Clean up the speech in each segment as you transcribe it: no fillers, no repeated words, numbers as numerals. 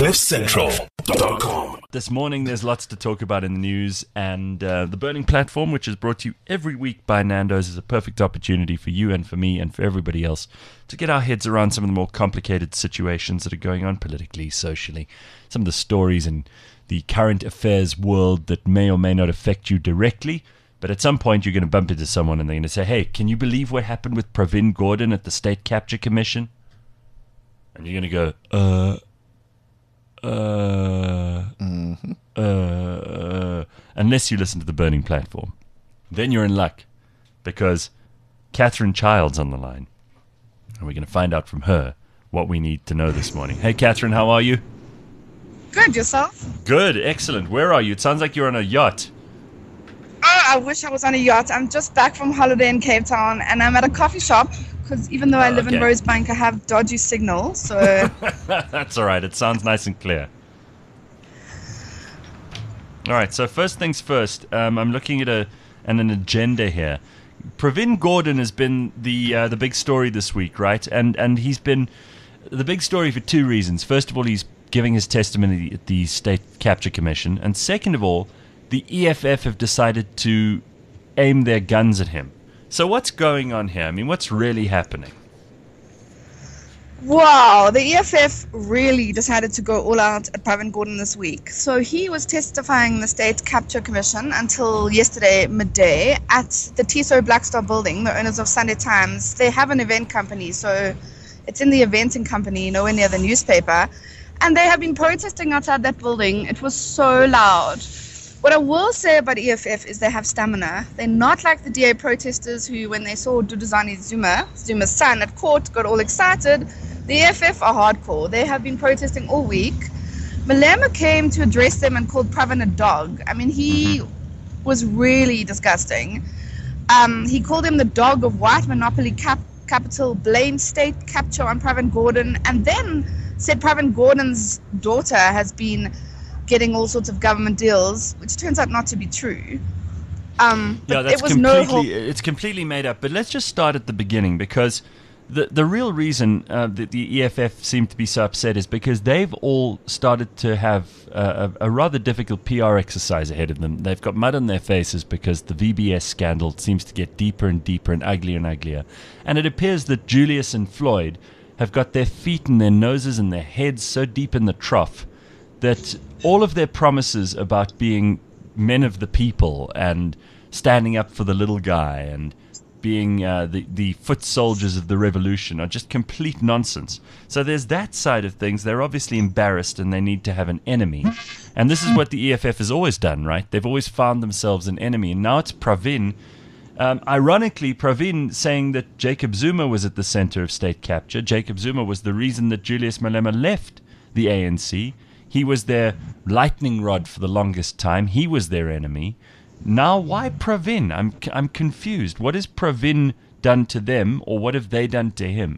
CliffCentral.com. This morning, there's lots to talk about in the news, and the Burning Platform, which is brought to you every week by Nando's, is a perfect opportunity for you and for me and for everybody else to get our heads around some of the more complicated situations that are going on politically, socially, some of the stories in the current affairs world that may or may not affect you directly. But at some point, you're going to bump into someone and they're going to say, hey, can you believe what happened with Pravin Gordhan at the State Capture Commission? And you're going to go, unless you listen to the Burning Platform. Then you're in luck, because Catherine Child's on the line. And we're going to find out from her what we need to know this morning. Hey, Catherine, how are you? Good, yourself? Good, excellent. Where are you? It sounds like you're on a yacht. Oh, I wish I was on a yacht. I'm just back from holiday in Cape Town, and I'm at a coffee shop, because even though I live in Rosebank, I have dodgy signal, so... That's all right. It sounds nice and clear. All right, so first things first, I'm looking at an agenda here. Pravin Gordhan has been the big story this week, right? And he's been the big story for two reasons. First of all, he's giving his testimony at the State Capture Commission. And second of all, the EFF have decided to aim their guns at him. So what's going on here? I mean, what's really happening? Wow, the EFF really decided to go all out at Pravin Gordhan this week. So he was testifying in the State Capture Commission until yesterday midday at the Tissot Blackstar building, the owners of Sunday Times. They have an event company, so it's in the eventing company, nowhere near the newspaper. And they have been protesting outside that building. It was so loud. What I will say about EFF is they have stamina. They're not like the DA protesters who, when they saw Duduzane Zuma's son, at court, got all excited. The EFF are hardcore. They have been protesting all week. Malema came to address them and called Pravin a dog. I mean, he was really disgusting. He called him the dog of white monopoly capital, blamed state capture on Pravin Gordhan, and then said Pravin Gordhan's daughter has been getting all sorts of government deals, which turns out not to be true. It's completely made up. But let's just start at the beginning, because the real reason that the EFF seem to be so upset is because they've all started to have a rather difficult PR exercise ahead of them. They've got mud on their faces because the VBS scandal seems to get deeper and deeper and uglier and uglier. And it appears that Julius and Floyd have got their feet and their noses and their heads so deep in the trough that all of their promises about being men of the people and standing up for the little guy and being the foot soldiers of the revolution are just complete nonsense. So there's that side of things. They're obviously embarrassed and they need to have an enemy. And this is what the EFF has always done, right? They've always found themselves an enemy. And now it's Pravin. Ironically, Pravin saying that Jacob Zuma was at the center of state capture. Jacob Zuma was the reason that Julius Malema left the ANC. He was their lightning rod for the longest time. He was their enemy. Now, why Pravin? I'm confused. What has Pravin done to them, or what have they done to him?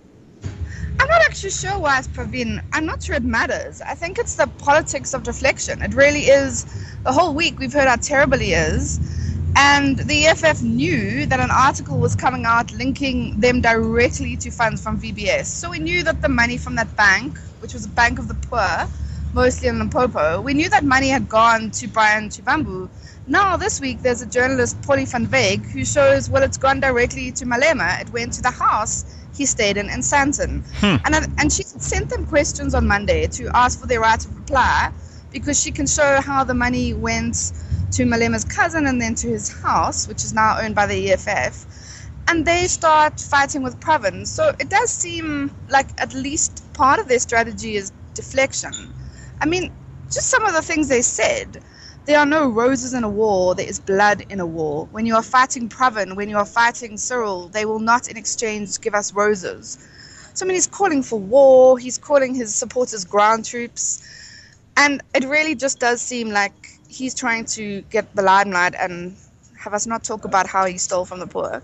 I'm not actually sure why it's Pravin. I'm not sure it matters. I think it's the politics of deflection. It really is. The whole week we've heard how terrible he is. And the EFF knew that an article was coming out linking them directly to funds from VBS. So we knew that the money from that bank, which was a bank of the poor, mostly in Limpopo, we knew that money had gone to Brian Chivambu. Now, this week, there's a journalist, Polly van Veek, who shows, well, it's gone directly to Malema. It went to the house he stayed in Sandton. And she sent them questions on Monday to ask for their right of reply, because she can show how the money went to Malema's cousin and then to his house, which is now owned by the EFF. And they start fighting with Pravin. So it does seem like at least part of their strategy is deflection. I mean, just some of the things they said. There are no roses in a war, there is blood in a war. When you are fighting Pravin, when you are fighting Cyril, they will not in exchange give us roses. So, I mean, he's calling for war, he's calling his supporters ground troops, and it really just does seem like he's trying to get the limelight and have us not talk about how he stole from the poor.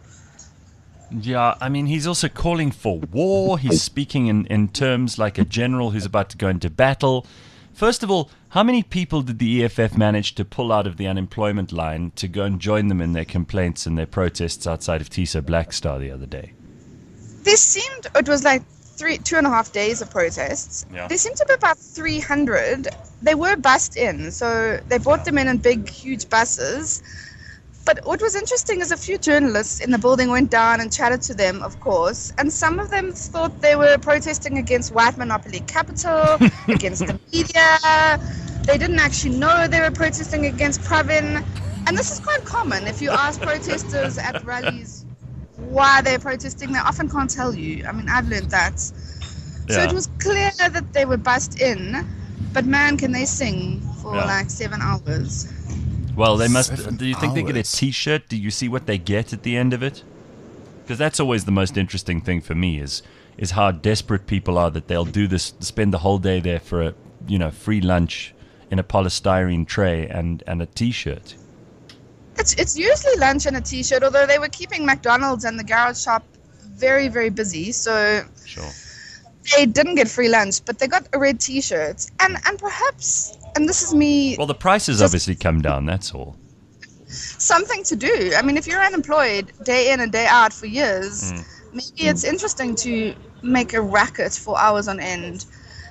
Yeah, I mean, he's also calling for war. He's speaking in terms like a general who's about to go into battle. First of all, how many people did the EFF manage to pull out of the unemployment line to go and join them in their complaints and their protests outside of Tissot Blackstar the other day? It was like 2.5 days of protests. Yeah. There seemed to be about 300. They were bussed in, so they brought them in big, huge buses. But what was interesting is a few journalists in the building went down and chatted to them, of course, and some of them thought they were protesting against white monopoly capital, against the media. They didn't actually know they were protesting against Pravin. And this is quite common. If you ask protesters at rallies why they're protesting, they often can't tell you. I mean, I've learned that. So it was clear that they were bussed in, but man, can they sing for like 7 hours. Well, they must. Do you think they get a T-shirt? Do you see what they get at the end of it? Because that's always the most interesting thing for me is how desperate people are that they'll do this, spend the whole day there for a free lunch in a polystyrene tray and a T-shirt. It's usually lunch and a T-shirt, although they were keeping McDonald's and the garage shop very, very busy. So sure. They didn't get free lunch, but they got a red T-shirt. And perhaps, and this is me... Well, the prices obviously come down, that's all. Something to do. I mean, if you're unemployed day in and day out for years, maybe it's interesting to make a racket for hours on end.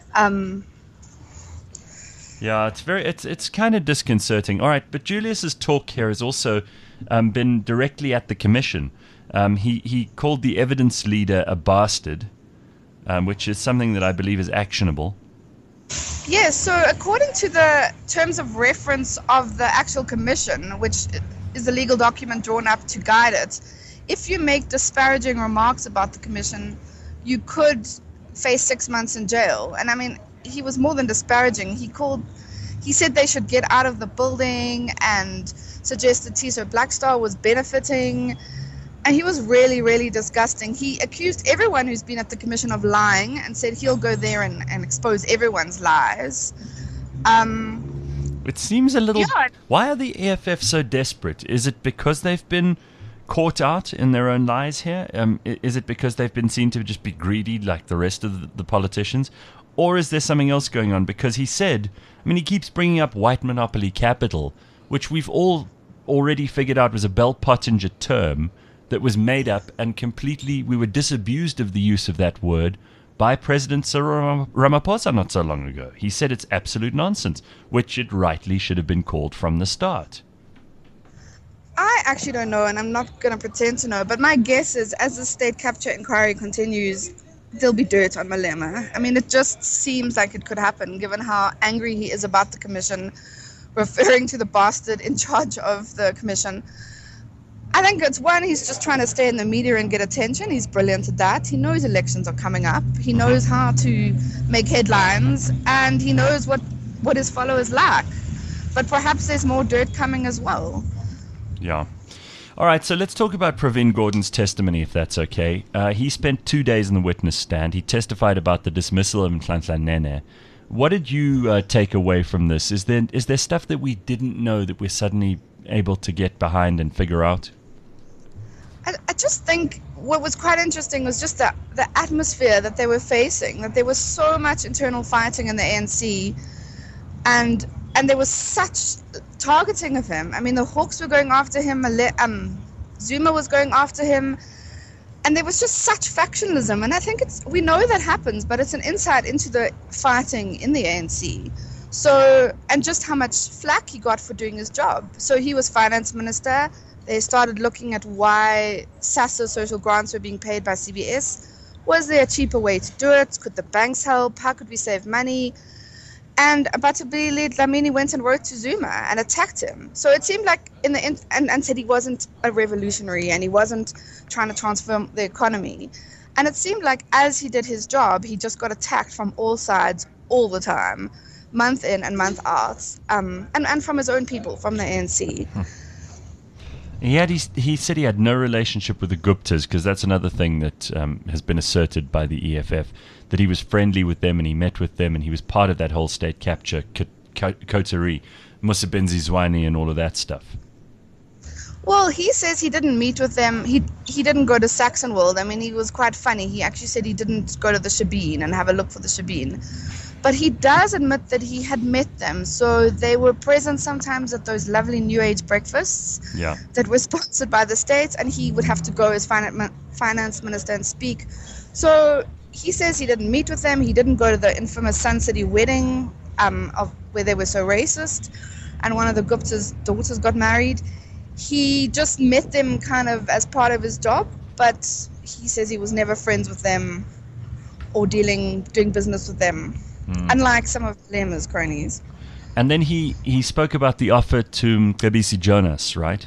Yeah, it's kind of disconcerting. All right, but Julius's talk here has also been directly at the commission. He called the evidence leader a bastard, which is something that I believe is actionable. Yes, so according to the terms of reference of the actual commission, which is a legal document drawn up to guide it, if you make disparaging remarks about the commission, you could face 6 months in jail. And I mean, he was more than disparaging. He said they should get out of the building and suggested Tiso Blackstar was benefiting. And he was really, really disgusting. He accused everyone who's been at the commission of lying and said he'll go there and expose everyone's lies. It seems a little... Yeah. Why are the EFF so desperate? Is it because they've been caught out in their own lies here? Is it because they've been seen to just be greedy like the rest of the politicians? Or is there something else going on? Because he said... I mean, he keeps bringing up white monopoly capital, which we've all already figured out was a Bell Pottinger term that was made up and completely, we were disabused of the use of that word by President Cyril Ramaphosa not so long ago. He said it's absolute nonsense, which it rightly should have been called from the start. I actually don't know, and I'm not going to pretend to know, but my guess is as the state capture inquiry continues, there'll be dirt on Malema. I mean, it just seems like it could happen, given how angry he is about the commission, referring to the bastard in charge of the commission. I think it's one, he's just trying to stay in the media and get attention. He's brilliant at that. He knows elections are coming up. He knows how to make headlines, and he knows what his followers like. But perhaps there's more dirt coming as well. Yeah. All right, so let's talk about Pravin Gordhan's testimony, if that's okay. He spent 2 days in the witness stand. He testified about the dismissal of Nhlanhla Nene. What did you take away from this? Is there stuff that we didn't know that we're suddenly able to get behind and figure out? I just think what was quite interesting was just the atmosphere that they were facing, that there was so much internal fighting in the ANC, and there was such targeting of him. I mean, the Hawks were going after him, Zuma was going after him, and there was just such factionalism. And I think we know that happens, but it's an insight into the fighting in the ANC. So, and just how much flack he got for doing his job. So he was finance minister. They started looking at why SASSA social grants were being paid by CBS. Was there a cheaper way to do it? Could the banks help? How could we save money? And Abatabile Dlamini went and wrote to Zuma and attacked him. So it seemed like and said he wasn't a revolutionary and he wasn't trying to transform the economy. And it seemed like as he did his job, he just got attacked from all sides all the time, month in and month out, and from his own people, from the ANC. He said he had no relationship with the Guptas, because that's another thing that has been asserted by the EFF, that he was friendly with them and he met with them and he was part of that whole state capture, coterie, Musebenzi Zwane and all of that stuff. Well, he says he didn't meet with them. He didn't go to Saxonwold. I mean, he was quite funny. He actually said he didn't go to the Shebeen and have a look for the Shebeen. But he does admit that he had met them. So they were present sometimes at those lovely New Age breakfasts that were sponsored by the state, and he would have to go as finance minister and speak. So he says he didn't meet with them. He didn't go to the infamous Sun City wedding of where they were so racist, and one of the Gupta's daughters got married. He just met them kind of as part of his job, but he says he was never friends with them or doing business with them, unlike some of Lema's cronies. And then he spoke about the offer to Mcebisi Jonas, right?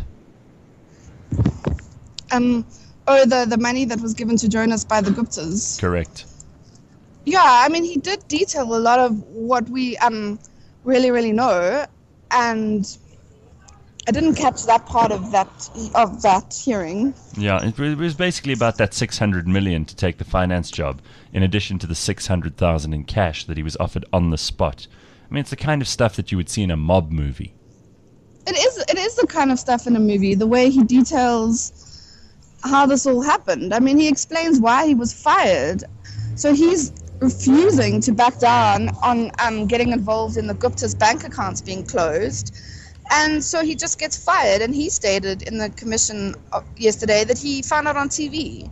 The money that was given to Jonas by the Guptas. Correct. Yeah, I mean, he did detail a lot of what we really, really know, and I didn't catch that part of that hearing. Yeah, it was basically about that 600 million to take the finance job, in addition to the 600,000 in cash that he was offered on the spot. I mean, it's the kind of stuff that you would see in a mob movie. It is the kind of stuff in a movie, the way he details how this all happened. I mean, he explains why he was fired. So he's refusing to back down on getting involved in the Gupta's bank accounts being closed. And so he just gets fired. And he stated in the commission yesterday that he found out on TV.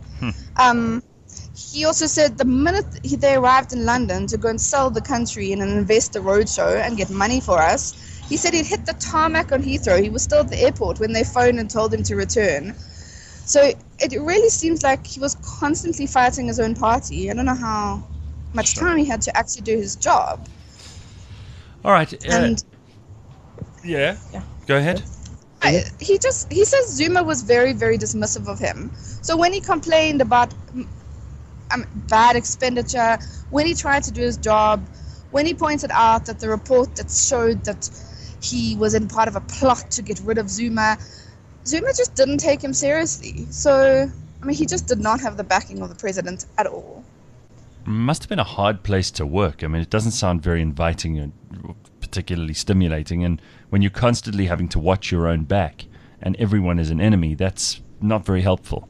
He also said the minute they arrived in London to go and sell the country in an investor roadshow and get money for us, he said he'd hit the tarmac on Heathrow. He was still at the airport when they phoned and told him to return. So it really seems like he was constantly fighting his own party. I don't know how much time he had to actually do his job. All right. And yeah. Go ahead. He says Zuma was very, very dismissive of him. So when he complained about bad expenditure, when he tried to do his job, when he pointed out that the report that showed that he was in part of a plot to get rid of Zuma just didn't take him seriously. So, I mean, he just did not have the backing of the president at all. Must have been a hard place to work. I mean, it doesn't sound very inviting and particularly stimulating. And when you're constantly having to watch your own back and everyone is an enemy, that's not very helpful.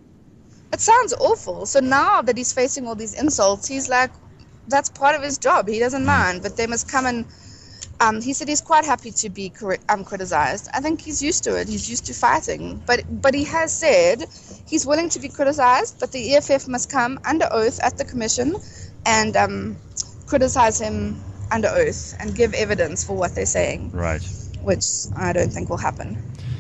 It sounds awful. So now that he's facing all these insults, he's like, that's part of his job. He doesn't mind, but they must come and he said he's quite happy to be criticized. I think he's used to it. He's used to fighting. But he has said he's willing to be criticized, but the EFF must come under oath at the commission and criticize him under oath and give evidence for what they're saying. Right. Which I don't think will happen.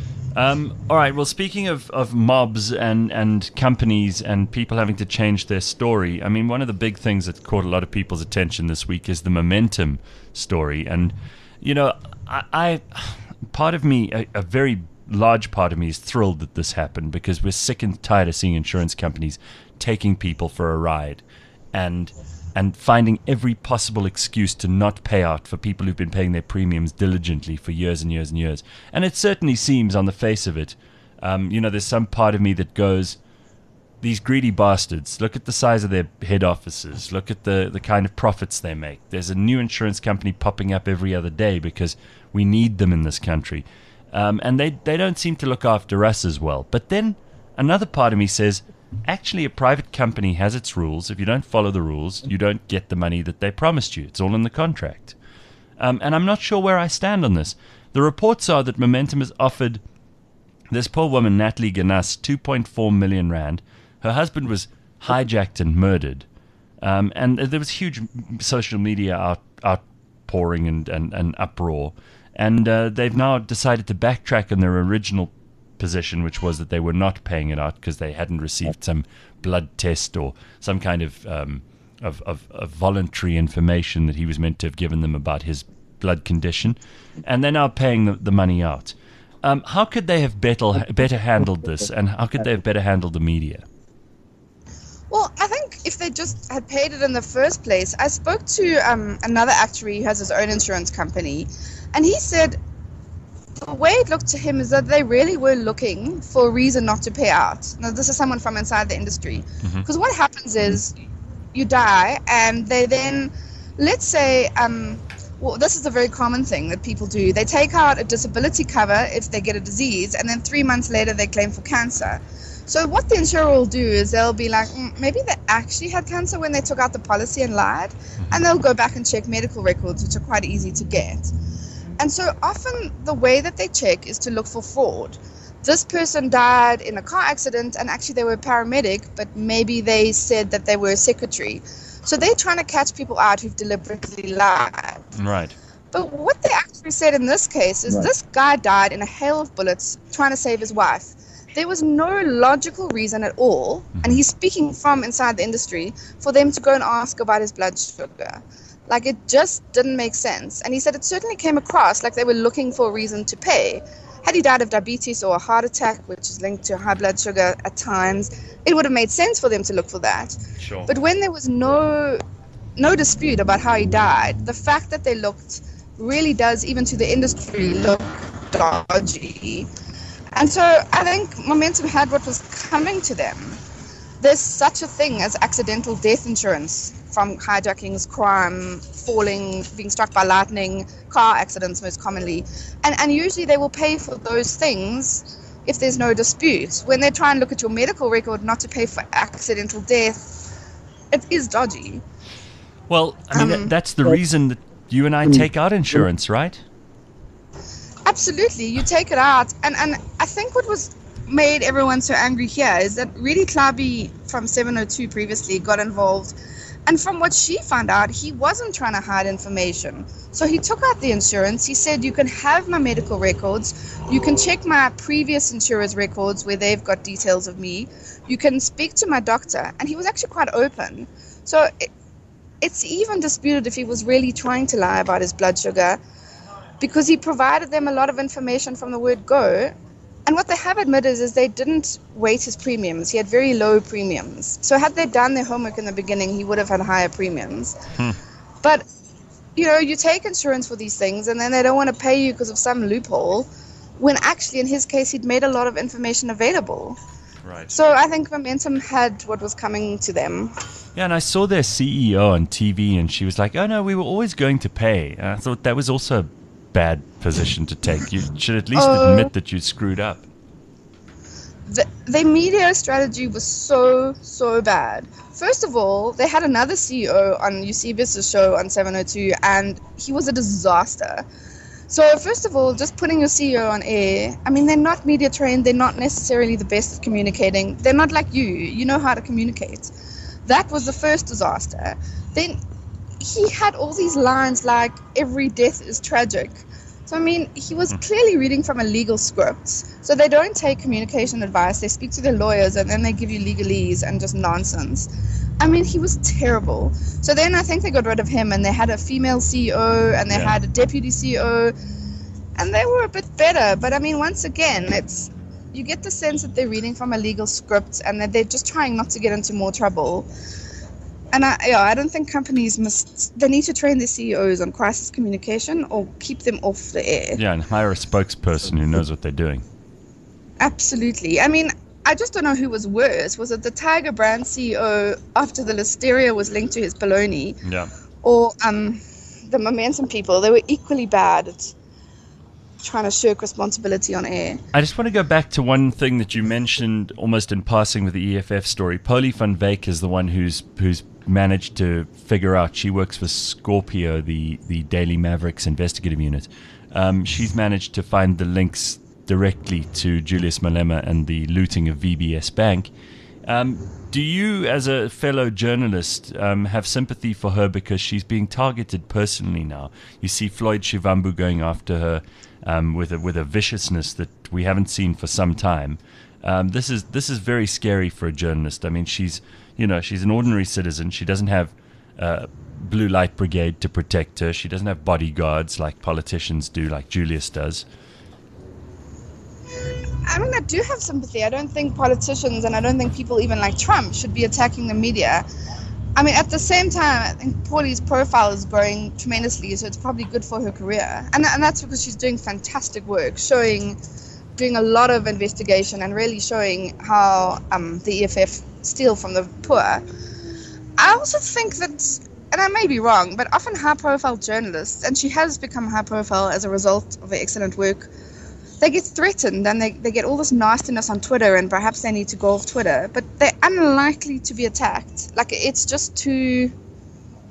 All right. Well, speaking of mobs and companies and people having to change their story, I mean, one of the big things that caught a lot of people's attention this week is the Momentum story. And, you know, I part of me, a very large part of me is thrilled that this happened because we're sick and tired of seeing insurance companies taking people for a ride and finding every possible excuse to not pay out for people who've been paying their premiums diligently for years and years and years. And it certainly seems on the face of it, there's some part of me that goes, these greedy bastards, look at the size of their head offices, look at the kind of profits they make. There's a new insurance company popping up every other day because we need them in this country. And they don't seem to look after us as well. But then another part of me says, actually, a private company has its rules. If you don't follow the rules, you don't get the money that they promised you. It's all in the contract. And I'm not sure where I stand on this. The reports are that Momentum has offered this poor woman, Natalie Ganas, 2.4 million rand. Her husband was hijacked and murdered. And there was huge social media outpouring and uproar. And they've now decided to backtrack on their original position, which was that they were not paying it out because they hadn't received some blood test or some kind of voluntary information that he was meant to have given them about his blood condition, and they're now paying the money out. How could they have better handled this, and how could they have better handled the media? Well, I think if they just had paid it in the first place, I spoke to another actuary who has his own insurance company, and he said the way it looked to him is that they really were looking for a reason not to pay out. Now, this is someone from inside the industry. Because what happens is you die, and they then, let's say, this is a very common thing that people do. They take out a disability cover if they get a disease, and then 3 months later they claim for cancer. So what the insurer will do is they'll be like, maybe they actually had cancer when they took out the policy and lied, and they'll go back and check medical records, which are quite easy to get. And so often the way that they check is to look for fraud. this person died in a car accident, and actually they were a paramedic, but maybe they said that they were a secretary. So they're trying to catch people out who've deliberately lied. Right. But what they actually said in this case is this guy died in a hail of bullets trying to save his wife. There was no logical reason at all, and he's speaking from inside the industry, for them to go and ask about his blood sugar. Like, it just didn't make sense. And he said it certainly came across like they were looking for a reason to pay. Had he died of diabetes or a heart attack, which is linked to high blood sugar at times, it would have made sense for them to look for that. Sure. But when there was no dispute about how he died, the fact that they looked really does, even to the industry, look dodgy. And so I think Momentum had what was coming to them. There's such a thing as accidental death insurance from hijackings, crime, falling, being struck by lightning, car accidents most commonly. And usually they will pay for those things if there's no dispute. When they try and look at your medical record not to pay for accidental death, it is dodgy. Well, I mean, that's the reason that you and I take out insurance, right? Absolutely. You take it out. And I think what was made everyone so angry here is that really Klabi from 702 previously got involved. And from what she found out, he wasn't trying to hide information. So he took out the insurance. He said, you can have my medical records. You can check my previous insurer's records where they've got details of me. You can speak to my doctor. And he was actually quite open. So it's even disputed if he was really trying to lie about his blood sugar, because he provided them a lot of information from the word go. And what they have admitted is they didn't weight his premiums. He had very low premiums. So had they done their homework in the beginning, he would have had higher premiums. But, you take insurance for these things, and then they don't want to pay you because of some loophole, when actually, in his case, he'd made a lot of information available. Right. So I think Momentum had what was coming to them. Yeah, and I saw their CEO on TV, and she was like, oh, no, we were always going to pay. And I thought that was also a bad position to take. You should at least admit that you screwed up. The media strategy was so bad. First of all, they had another CEO on Eusebius' show on 702, and he was a disaster. So first of all, just putting your CEO on air, I mean, they're not media trained. They're not necessarily the best at communicating. They're not like you. You know how to communicate. That was the first disaster. Then he had all these lines like, every death is tragic. So, I mean, he was clearly reading from a legal script. So they don't take communication advice. They speak to their lawyers, and then they give you legalese and just nonsense. I mean, he was terrible. So then I think they got rid of him, and they had a female CEO, and they had a deputy CEO, and they were a bit better. But, I mean, once again, you get the sense that they're reading from a legal script, and that they're just trying not to get into more trouble. And I don't think companies they need to train their CEOs on crisis communication or keep them off the air. Yeah, and hire a spokesperson who knows what they're doing. Absolutely. I mean, I just don't know who was worse. Was it the Tiger brand CEO after the Listeria was linked to his baloney? Yeah. Or the Momentum people? They were equally bad at trying to shirk responsibility on air. I just want to go back to one thing that you mentioned almost in passing with the EFF story. Polly van Wyk is the one who's managed to figure out. She works for Scorpio, the Daily Mavericks investigative unit. She's managed to find the links directly to Julius Malema and the looting of VBS Bank. Do you, as a fellow journalist, have sympathy for her because she's being targeted personally now? You see Floyd Shivambu going after her with a viciousness that we haven't seen for some time. This is very scary for a journalist. I mean, she's an ordinary citizen. She doesn't have blue light brigade to protect her. She doesn't have bodyguards like politicians do, like Julius does. I mean, I do have sympathy. I don't think politicians, and I don't think people even like Trump, should be attacking the media. I mean, at the same time, I think Paulie's profile is growing tremendously, so it's probably good for her career. And that's because she's doing fantastic work, doing a lot of investigation and really showing how the EFF steal from the poor. I also think that, and I may be wrong, but often high-profile journalists, and she has become high-profile as a result of her excellent work, they get threatened and they get all this nastiness on Twitter, and perhaps they need to go off Twitter, but they're unlikely to be attacked. Like, it's just too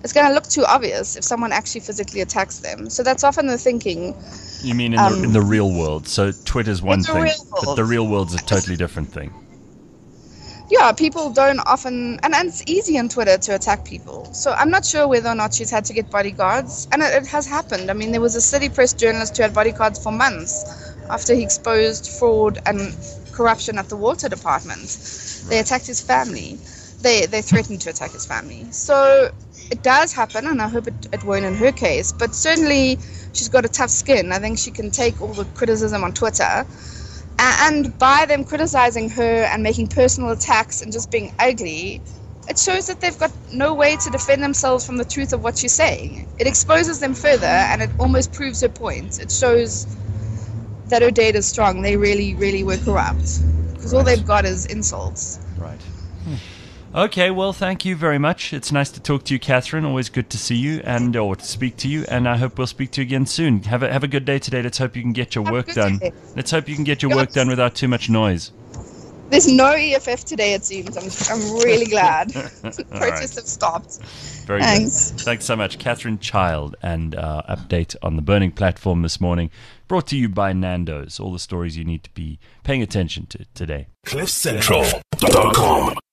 it's going to look too obvious if someone actually physically attacks them. So that's often the thinking. You mean in the real world? So Twitter's one thing, but the real world's a totally different thing. Yeah, people don't often, and it's easy on Twitter to attack people. So I'm not sure whether or not she's had to get bodyguards, and it has happened. I mean, there was a City Press journalist who had bodyguards for months after he exposed fraud and corruption at the water department. They attacked his family. They threatened to attack his family. So it does happen, and I hope it won't in her case. But certainly she's got a tough skin. I think she can take all the criticism on Twitter. And by them criticizing her and making personal attacks and just being ugly, it shows that they've got no way to defend themselves from the truth of what she's saying. It exposes them further, and it almost proves her point. It shows that her data is strong. They really, really were corrupt. Because all they've got is insults. Right. Okay, well, thank you very much. It's nice to talk to you, Catherine. Always good to see you or to speak to you. And I hope we'll speak to you again soon. Have a good day today. Let's hope you can get your work done. Let's hope you can get your work done without too much noise. There's no EFF today, it seems. I'm really glad. Protests have stopped. Very Thanks. good. Thanks so much. Catherine Child, and update on the burning platform this morning. Brought to you by Nando's. All the stories you need to be paying attention to today. CliffCentral.com